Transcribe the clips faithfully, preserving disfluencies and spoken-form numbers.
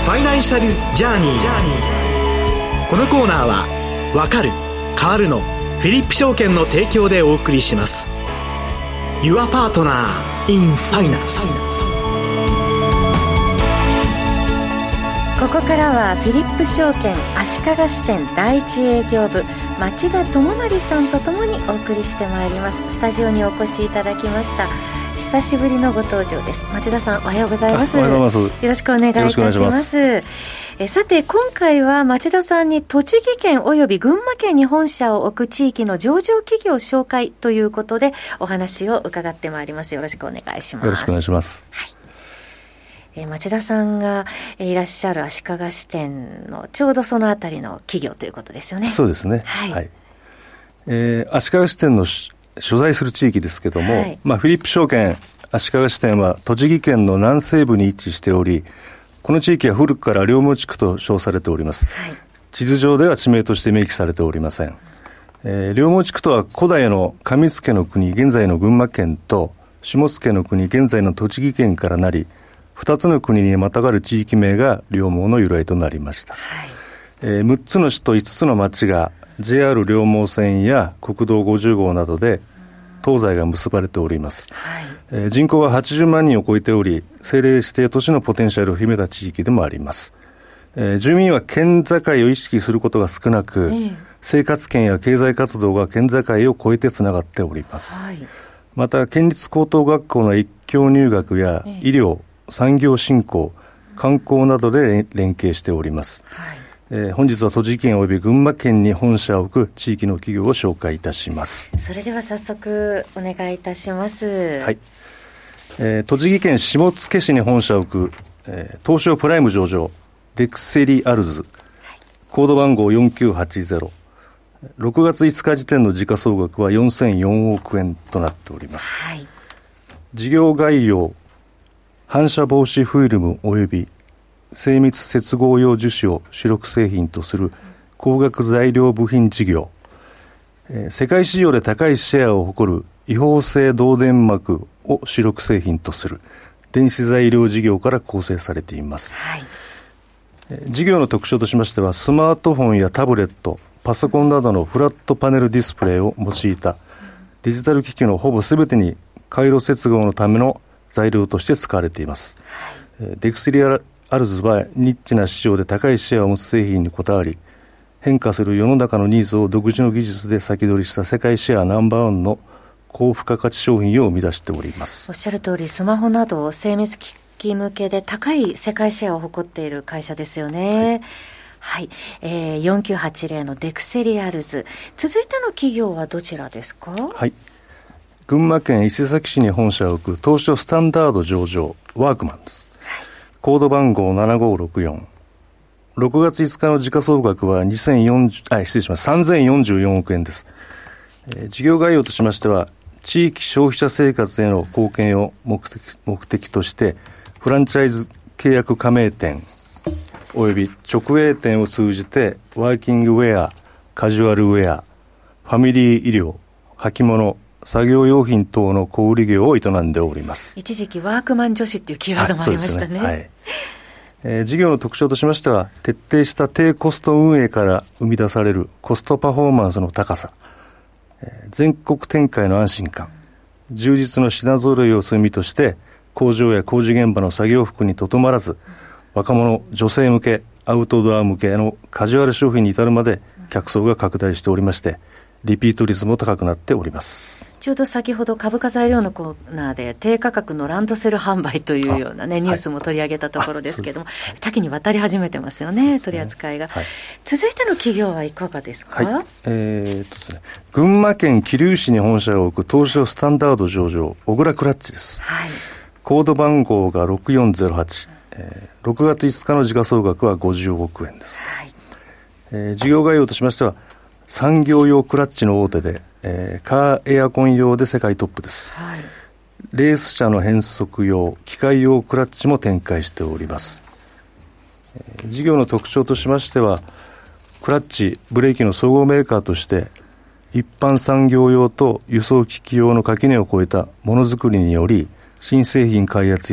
ファイナンシャルジャーニー。このコーナーはわかる変わるのフィリップ証券の提供でお送りします。 Your Partner in Finance。 ここからはフィリップ証券足利支店第一営業部町田智成さんとともにお送りしてまいります。スタジオにお越しいただきました。久しぶりのご登場です。町田さん、おはようございます。 おはようございます。 よろしくお願いいたします。ます。えさて、今回は町田さんに栃木県および群馬県に本社を置く地域の上場企業紹介ということでお話を伺ってまいります。よろしくお願いします。 よろしくお願いします。 はい。えー、町田さんがいらっしゃる足利支店のちょうどそのあたりの企業ということですよね。 そうですね。はい。はい、えー、足利支店の所在する地域ですけども、はい、まあ、フィリップ証券足利支店は栃木県の南西部に位置しており、この地域は古くから両毛地区と称されております。はい、地図上では地名として明記されておりません。えー、両毛地区とは古代の上野の国現在の群馬県と下野の国現在の栃木県からなり、二つの国にまたがる地域名が両毛の由来となりました。はい、えー、むっつの市といつつの町が ジェイアール 両毛線や国道ごじゅうごうなどで東西が結ばれております。はい、えー、人口ははちじゅうまんにんを超えており、政令指定都市のポテンシャルを秘めた地域でもあります。えー、住民は県境を意識することが少なく、えー、生活圏や経済活動が県境を越えてつながっております。はい、また県立高等学校の一教入学や医療、産業振興、観光などで連携しております。はい、えー、本日は栃木県および群馬県に本社を置く地域の企業を紹介いたします。 それでは早速お願いいたします。 はい、えー、栃木県下野市に本社を置く、えー、東証プライム上場デクセリアルズ、はい、コード番号よんきゅうはちゼロ、ろくがついつか時点の時価総額はよんせんよんおくえんとなっております。はい、事業概要、反射防止フィルム及び精密接合用樹脂を主力製品とする光学材料部品事業、えー、世界市場で高いシェアを誇る違法性導電膜を主力製品とする電子材料事業から構成されています。はい、えー、事業の特徴としましては、スマートフォンやタブレット、パソコンなどのフラットパネルディスプレイを用いたデジタル機器のほぼ全てに回路接合のための材料として使われています。はい、デクセリアルズはニッチな市場で高いシェアを持つ製品にこだわり、変化する世の中のニーズを独自の技術で先取りした世界シェアナンバーワンの高付加価値商品を生み出しております。 おっしゃる通り、スマホなど精密機器向けで高い世界シェアを誇っている会社ですよね。はい、はい、えー、よんきゅうはちゼロのデクセリアルズ。続いての企業はどちらですか？ はい、群馬県伊勢崎市に本社を置く東証スタンダード上場ワークマンです。コード番号ななごろくよん、ろくがついつかの時価総額はにせんよんじゅう、あ、失礼します、さんぜんよんじゅうよんおくえんです。えー、事業概要としましては、地域消費者生活への貢献を目的、目的としてフランチャイズ契約加盟店および直営店を通じてワーキングウェア、カジュアルウェア、ファミリー医療、履物、作業用品等の小売業を営んでおります。 一時期ワークマン女子っていうキーワードもありましたね。はい、 えー、事業の特徴としましては、徹底した低コスト運営から生み出されるコストパフォーマンスの高さ、えー、全国展開の安心感、充実の品揃えを積みとして工場や工事現場の作業服にとどまらず、若者、女性向け、アウトドア向けのカジュアル商品に至るまで客層が拡大しておりまして、リピート率も高くなっております。 ちょうど先ほど株価材料のコーナーで低価格のランドセル販売というような、ね、ニュースも取り上げたところですけども、はい、多岐にわたり始めてますよ ね, ね取り扱いが、はい、続いての企業はいかがですか？はい、 えーっとですね、群馬県桐生市に本社を置く東証スタンダード上場小倉クラッチです。はい、コード番号がろくよんゼロはち、えー、ろくがついつかの時価総額はごじゅうおくえんです。はい、えー、事業概要としましては、産業用クラッチの大手で、えー、カーエアコン用で世界トップです。はい、レース車の変速用、機械用クラッチも展開しております。えー、事業の特徴としましては、クラッチ、ブレーキの総合メーカーとして一般産業用と輸送機器用の垣根を越えたものづくりにより、新製品開発や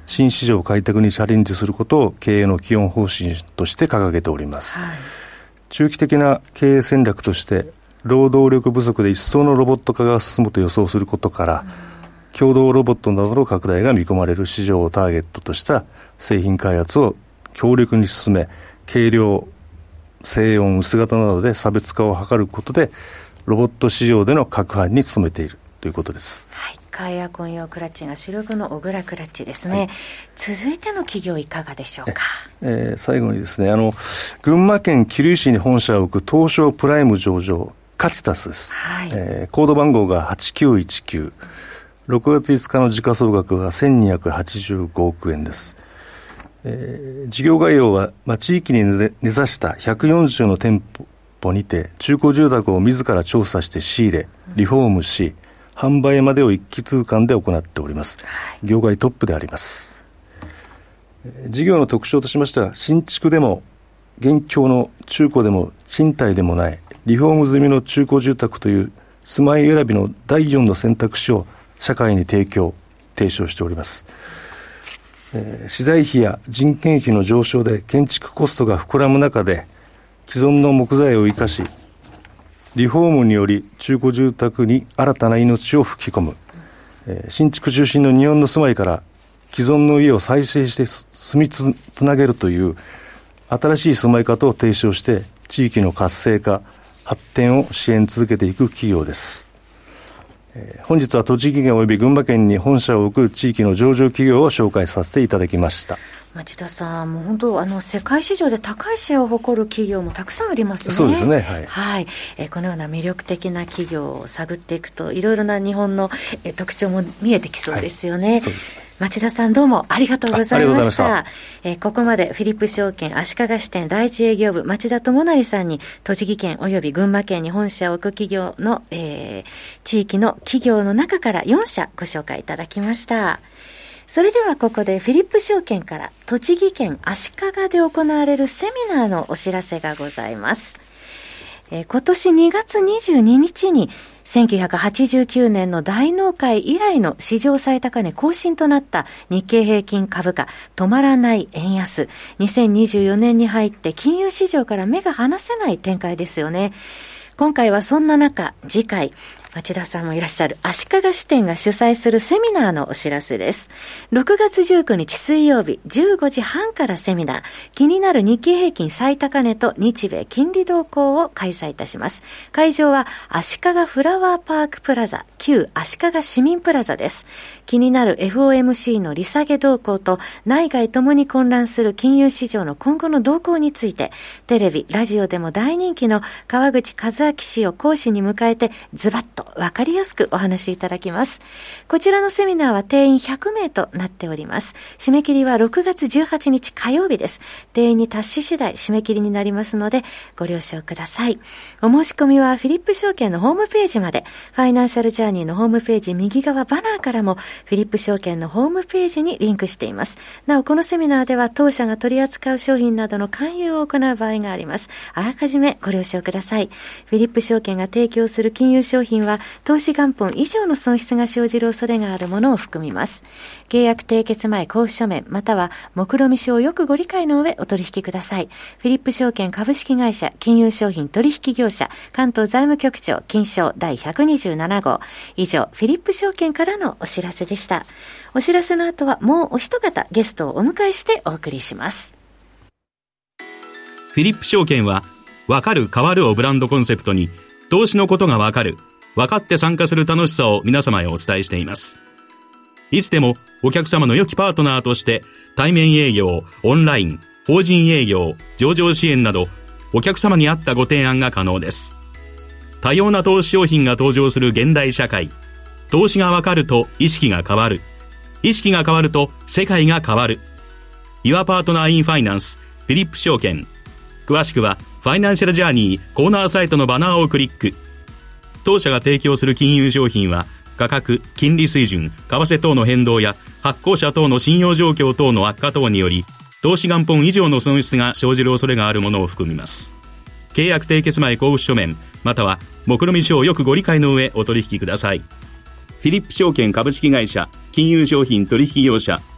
新市場開拓にチャレンジすることを経営の基本方針として掲げております、はい、中期的な経営戦略として労働力不足で一層のロボット化が進むと予想することから、うん、共同ロボットなどの拡大が見込まれる市場をターゲットとした製品開発を強力に進め、軽量、静音、薄型などで差別化を図ることでロボット市場での拡販に努めているということです。 はい、カーエアコン用クラッチが主力の小倉クラッチですね、はい、続いての企業いかがでしょうか。 ええー、最後にですね、あの群馬県桐生市に本社を置く東証プライム上場カチタスです、はい、えー、コード番号がはちきゅういちきゅう、ろくがついつかの時価総額がせんにひゃくはちじゅうごおくえんです。えー、事業概要は、まあ、地域に根ざしたひゃくよんじゅうの店舗にて中古住宅を自ら調査して仕入れリフォームし、販売までを一気通貫で行っております。業界トップであります。事業の特徴としましては、新築でも現況の中古でも賃貸でもないリフォーム済みの中古住宅という住まい選びのだいよんの選択肢を社会に提供提唱しております。えー、資材費や人件費の上昇で建築コストが膨らむ中で既存の木材を生かし、リフォームにより中古住宅に新たな命を吹き込む、えー、新築中心の日本の住まいから既存の家を再生して住み つ, つなげるという新しい住まい方を提唱して地域の活性化発展を支援続けていく企業です。えー、本日は栃木県および群馬県に本社を置く地域の上場企業を紹介させていただきました。 町田さん、もう本当あの世界市場で高いシェアを誇る企業もたくさんありますね。 そうですね、はい、 はい、えー、このような魅力的な企業を探っていくといろいろな日本の、えー、特徴も見えてきそうですよね。はい、そうですね。町田さん、どうもありがとうございました。えー、ここまでフィリップ証券足利支店第一営業部町田智成さんに栃木県および群馬県に本社を置く企業の、えー、地域の企業の中からよんしゃご紹介いただきました。それではここでフィリップ証券から栃木県足利で行われるセミナーのお知らせがございます。えー、今年にがつにじゅうににちにせんきゅうひゃくはちじゅうきゅうねんの大納会以来の史上最高値更新となった日経平均株価止まらない円安。にせんにじゅうよねんに入って金融市場から目が離せない展開ですよね。今回はそんな中、次回町田さんもいらっしゃる足利支店が主催するセミナーのお知らせです。ろくがつじゅうくにち水曜日じゅうごじはんからセミナー、気になる日経平均最高値と日米金利動向を開催いたします。会場は足利フラワーパークプラザ旧足利市民プラザです。気になる エフオーエムシー の利下げ動向と内外ともに混乱する金融市場の今後の動向について、テレビラジオでも大人気の川口和明氏を講師に迎えてズバッとわかりやすくお話しいただきます。こちらのセミナーは定員ひゃくめいとなっております。締め切りはろくがつじゅうはちにち火曜日です。定員に達し次第締め切りになりますのでご了承ください。お申し込みはフィリップ証券のホームページまで、ファイナンシャルジャーニーのホームページ右側バナーからもフィリップ証券のホームページにリンクしています。なおこのセミナーでは当社が取り扱う商品などの勧誘を行う場合があります。あらかじめご了承ください。フィリップ証券が提供する金融商品は投資元本以上の損失が生じる恐れがあるものを含みます。契約締結前交付書面または目論見書をよくご理解の上お取引ください。フィリップ証券株式会社金融商品取引業者関東財務局長金商第ひゃくにじゅうななごう。以上フィリップ証券からのお知らせでした。お知らせの後はもうお一方ゲストをお迎えしてお送りします。 フィリップ証券はわかる変わるをブランドコンセプトに投資のことがわかる、分かって参加する楽しさを皆様へお伝えしています。いつでもお客様の良きパートナーとして対面営業、オンライン、法人営業、上場支援などお客様に合ったご提案が可能です。多様な投資商品が登場する現代社会、投資が分かると意識が変わる、意識が変わると世界が変わる。Your Partner in Finance フィリップ証券。詳しくはファイナンシャルジャーニーコーナーサイトのバナーをクリック。当社が提供する金融商品は価格、金利水準、為替等の変動や発行者等の信用状況等の悪化等により投資元本以上の損失が生じる恐れがあるものを含みます。契約締結前交付書面または目論見書をよくご理解の上お取引ください。フィリップ証券株式会社金融商品取引業者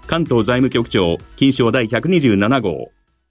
関東財務局長金商第ひゃくにじゅうなな号。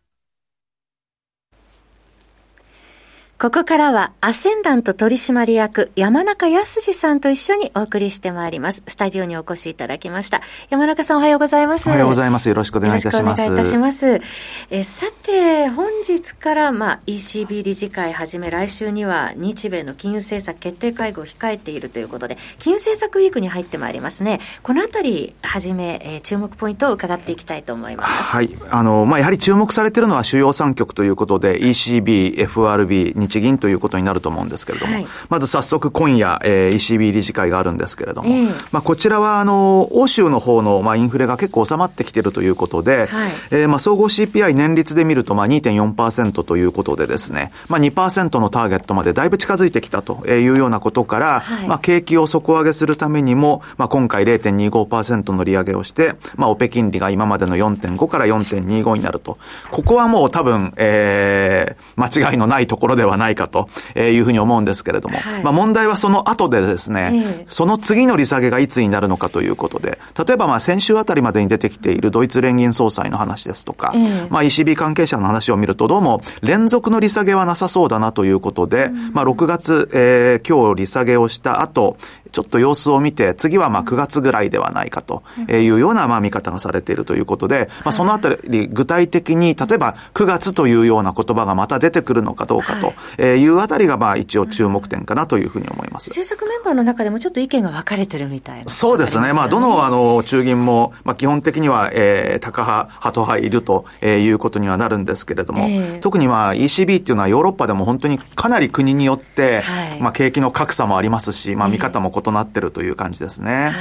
ここからはアセンダント取締役山中康さんと一緒にお送りしてまいります。スタジオにお越しいただきました。山中さん、おはようございます。 おはようございます。よろしくお願いいたします。 よろしくお願いいたします。えさて、本日から、まあ、イーシービー 理事会はじめ来週には日米の金融政策決定会合を控えているということで、金融政策ウィークに入ってまいりますね。このあたりはじめ、えー、注目ポイントを伺っていきたいと思います。 はい。あの、まあ、やはり注目されているのは主要さん局ということで イーシービー、エフアールビー、日銀ということになると思うんですけれども、はい、まず早速今夜、えー、イーシービー 理事会があるんですけれども、えーまあ、こちらはあの欧州の方の、まあ、インフレが結構収まってきているということで、はいえーまあ、総合 シーピーアイ 年率で見ると、まあ、にてんよんパーセント ということでですね、まあ、にパーセント のターゲットまでだいぶ近づいてきたというようなことから、はいまあ、景気を底上げするためにも、まあ、今回 れいてんにごパーセント の利上げをして、まあ、オペ金利が今までの よんてんご から よんてんにご になると。ここはもう多分、えー、間違いのないところではないかというふうに思うんですけれども、はい、まあ問題はその後でですね、えー、その次の利下げがいつになるのかということで、例えばまあ先週あたりまでに出てきているドイツ連銀総裁の話ですとか、えー、まあ イーシービー 関係者の話を見るとどうも連続の利下げはなさそうだなということで、うん、まあろくがつ、えー、今日利下げをした後、ちょっと様子を見て、次はまあくがつぐらいではないかというようなまあ見方がされているということで、まあそのあたり具体的に、例えばくがつというような言葉がまた出てくるのかどうかというあたりがまあ一応注目点かなというふうに思います。 政策メンバーの中でもちょっと意見が分かれてるみたいな。 そうですね。まあどのあの中銀もまあ基本的にはえー高派、ハト派いるということにはなるんですけれども、えー、特にまあ イーシービー っていうのはヨーロッパでも本当にかなり国によってまあ景気の格差もありますし、まあ見方も異なってるという感じですね。はい、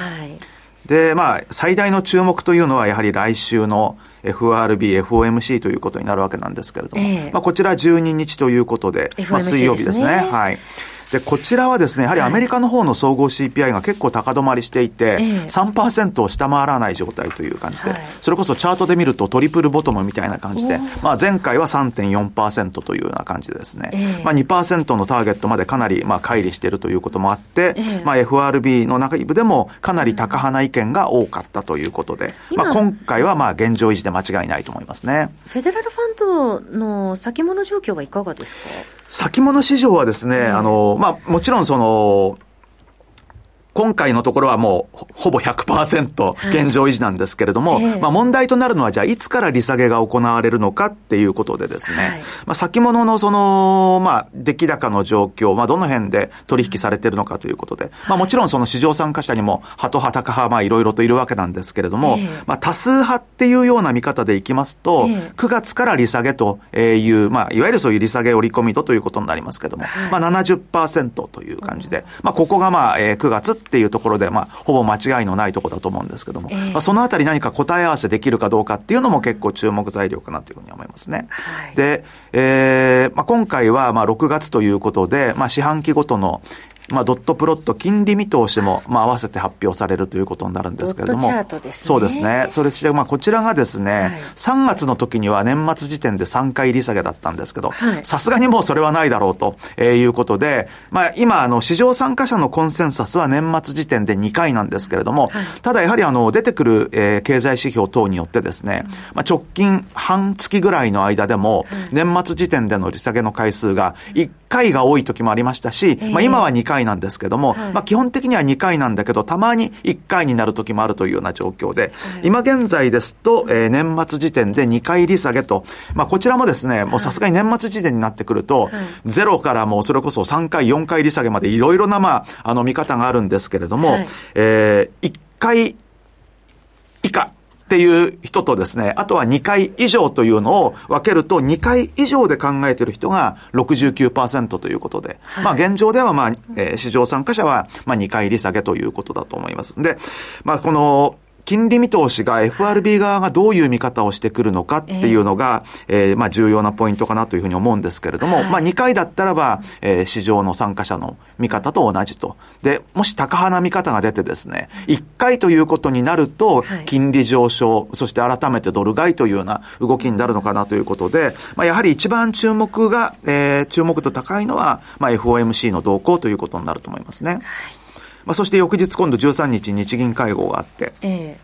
で、まあ、最大の注目というのはやはり来週の エフアールビー、エフオーエムシー ということになるわけなんですけれども、えー、まあ、こちらじゅうににちということで、まあ、水曜日ですね。はい。で、こちらはですね、やはりアメリカの方の総合 シーピーアイ が結構高止まりしていて、はい、さんパーセント を下回らない状態という感じで、はい、それこそチャートで見るとトリプルボトムみたいな感じで、まあ前回は さんてんよんパーセント というような感じでですね、えー、まあ にパーセント のターゲットまでかなりまあ乖離しているということもあって、えー、まあ エフアールビー の内部でもかなり高派な意見が多かったということで、まあ今回はまあ現状維持で間違いないと思いますね。 フェデラルファンドの先物状況はいかがですか？ 先物市場はですね、あの、まあ、もちろんその、今回のところはもうほぼ ひゃくパーセント 現状維持なんですけれども、はいえー、まあ問題となるのはじゃあいつから利下げが行われるのかっていうことでですね、はい、まあ先物のその、まあ出来高の状況、まあどの辺で取引されているのかということで、はい、まあもちろんその市場参加者にもハト派、タカ派、まあいろいろといるわけなんですけれども、えー、まあ多数派っていうような見方でいきますと、えー、くがつから利下げという、まあいわゆるそういう利下げ織り込み度ということになりますけれども、はい、まあ ななじゅっパーセント という感じで、まあここがまあくがつっていうところで、まあ、ほぼ間違いのないところだと思うんですけども、えーまあ、そのあたり何か答え合わせできるかどうかっていうのも結構注目材料かなというふうに思いますね。はい、で、えーまあ、今回はまあろくがつということで、まあ、四半期ごとのまあ、ドットプロット、金利見通しも、まあ、合わせて発表されるということになるんですけれども。 ドットチャートですね。 そうですね。それして、まあ、こちらがですね、はい、さんがつの時には年末時点でさんかい利下げだったんですけど、さすがにもうそれはないだろうということで、まあ、今、あの、市場参加者のコンセンサスは年末時点でにかいなんですけれども、はい、ただやはりあの、出てくる、えー、経済指標等によってですね、うん、まあ、直近半月ぐらいの間でも、年末時点での利下げの回数がいっかいが多い時もありましたし、まあ、今はにかいなんですけども、はい、まあ基本的にはにかいなんだけど、たまにいっかいになる時もあるというような状況で、はい、今現在ですと、えー、年末時点でにかい利下げと、まあこちらもですね、もうさすがに年末時点になってくると、はい、ゼロからもうそれこそさんかい、よんかい利下げまでいろいろな、まあ、あの見方があるんですけれども、はい、えー、いっかい以下、っていう人とですね、あとはにかい以上というのを分けると、にかい以上で考えている人が ろくじゅうきゅうパーセント ということで、はい、まあ現状ではまあ、えー、市場参加者はまあにかい利下げということだと思います。で、まあこの金利見通しが エフアールビー 側がどういう見方をしてくるのかっていうのが、えー、えー、まあ重要なポイントかなというふうに思うんですけれども、はい、まあにかいだったらば、えー、市場の参加者の見方と同じと。で、もし高派な見方が出てですね、いっかいということになると、金利上昇、そして改めてドル買いというような動きになるのかなということで、まあやはり一番注目が、えー、注目度高いのは、まあ エフオーエムシー の動向ということになると思いますね。はい、まあそして翌日今度じゅうさんにち日銀会合があって、えー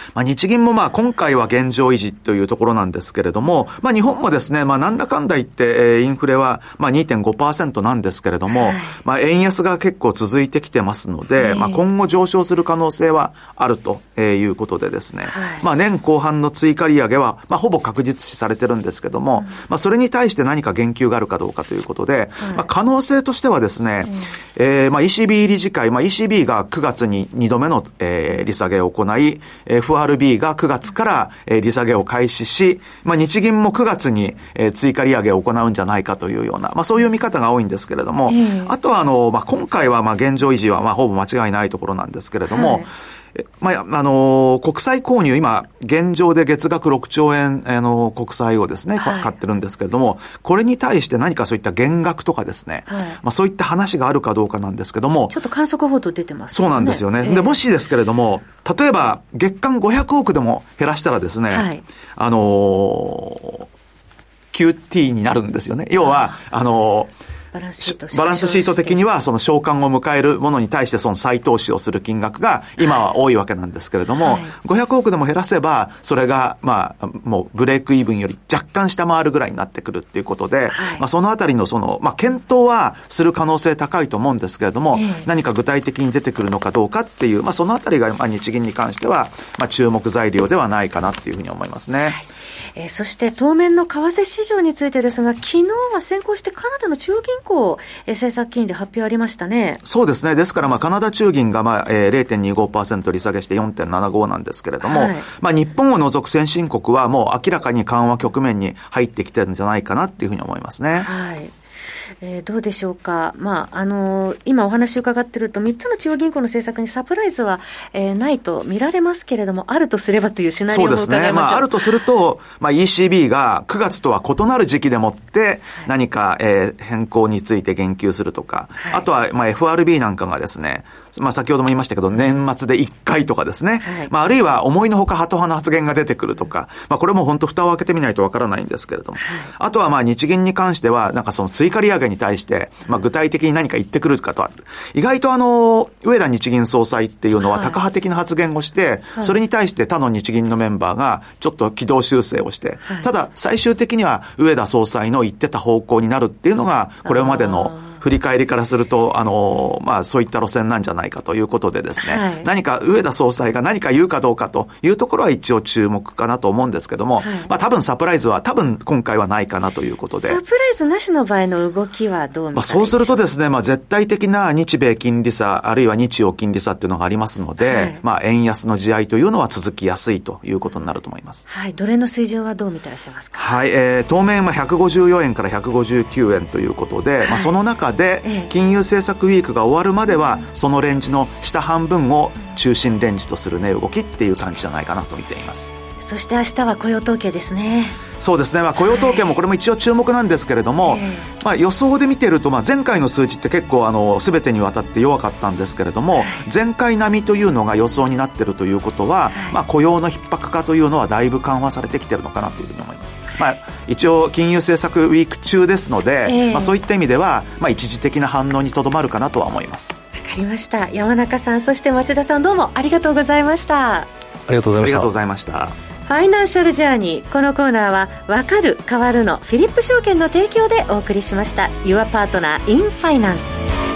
まあ、日銀もまあ今回は現状維持というところなんですけれども、まあ、日本もですね、まあ、なんだかんだ言って、えー、インフレはまあ にてんごパーセント なんですけれども、はい、まあ、円安が結構続いてきてますので、えー、まあ、今後上昇する可能性はあるということでですね、はい、まあ、年後半の追加利上げはまあほぼ確実視されてるんですけども、うん、まあ、それに対して何か言及があるかどうかということで、はい、まあ、可能性としてはですね、うん、えー、まあ イーシービー 理事会、まあ、イーシービー がくがつににどめの、えー、利下げを行い、エフアールビー がくがつから、えー、利下げを開始し、まあ、日銀もくがつに、えー、追加利上げを行うんじゃないかというような、まあ、そういう見方が多いんですけれども、えー、あとはあの、まあ、今回はまあ現状維持はまあほぼ間違いないところなんですけれども、はい、まあ、あのー、国債購入、今、現状で月額ろくちょうえん、あのー、国債をですね、はい、買ってるんですけれども、これに対して何かそういった減額とかですね、はい、まあ、そういった話があるかどうかなんですけども、 ちょっと観測報道出てますね。 そうなんですよね。えー、で、もしですけれども、例えば、月間ごひゃくおくでも減らしたらですね、はい、あのー、キューティー になるんですよね。要は、あのー、 バランスシートバランスシート的にはその償還を迎えるものに対してその再投資をする金額が今は多いわけなんですけれども、はい、ごひゃくおくでも減らせばそれがまあもうブレイクイーブンより若干下回るぐらいになってくるっていうことで、はい、まあそのあたりのそのまあ検討はする可能性高いと思うんですけれども、えー、何か具体的に出てくるのかどうかっていうまあそのあたりがまあ日銀に関してはまあ注目材料ではないかなっていうふうに思いますね。はい、 えー、そして当面の為替市場についてですが、昨日は先行してカナダの中央銀行、えー、政策金利発表ありましたね。 そうですね。ですからまあカナダ中銀がまあ、えー、れいてんにごパーセント 利下げして よんてんななご なんですけれども、はい、まあ日本を除く先進国はもう明らかに緩和局面に入ってきてるんじゃないかなっていうふうに思いますね。 はい。えー、どうでしょうか。まあ、あのー、今お話伺ってるとみっつの中央銀行の政策にサプライズは、えー、ないと見られますけれども、あるとすればというシナリオも伺いましょう。そうですね。まあ、あるとすると、まあ、イーシービー がくがつとは異なる時期でもって何か、えー、変更について言及するとか、はい、あとは、まあ、エフアールビー なんかがですね、まあ、先ほども言いましたけど、年末でいっかいとかですね、はい、まあ、あるいは思いのほかハト派の発言が出てくるとか、まあ、これも本当蓋を開けてみないとわからないんですけれども、はい、あとはまあ日銀に関してはなんかその追加利上げに対してまあ具体的に何か言ってくるかとは、意外とあの上田日銀総裁っていうのはタカ派的な発言をして、はい、それに対して他の日銀のメンバーがちょっと軌道修正をして、はい、ただ最終的には上田総裁の言ってた方向になるっていうのがこれまでの振り返りからすると、あの、まあ、そういった路線なんじゃないかということでですね、はい、何か上田総裁が何か言うかどうかというところは一応注目かなと思うんですけども、はい、まあ、多分サプライズは多分今回はないかなということで。 サプライズなしの場合の動きはどう見たらいいでしょうか。まあ、 そうするとですね、まあ、絶対的な日米金利差、あるいは日欧金利差っていうのがありますので、はい、まあ、円安の地合いというのは続きやすいということになると思います。 はい、ドル円の水準はどう見てらっしゃいますか。 はい、えー、当面はひゃくごじゅうよえんからひゃくごじゅうきゅうえんということで、はい、まあ、その中で、ええ、金融政策ウィークが終わるまではそのレンジの下半分を中心レンジとする値動きっていう感じじゃないかなと見ています。 そして明日は雇用統計ですね。 そうですね、まあ、雇用統計もこれも一応注目なんですけれども、はい、まあ、予想で見てると、まあ、前回の数字って結構あの全てにわたって弱かったんですけれども、はい、前回並みというのが予想になっているということは、はい、まあ、雇用の逼迫化というのはだいぶ緩和されてきているのかなというふうに思います。まあ、一応金融政策ウィーク中ですので、えーまあ、そういった意味では、まあ、一時的な反応にとどまるかなとは思います。 わかりました。山中さん、そして町田さん、どうもありがとうございました。 ありがとうございました。 ありがとうございました。 ファイナンシャルジャーニー、このコーナーはわかる変わるのフィリップ証券の提供でお送りしました。 Your Partner in Finance。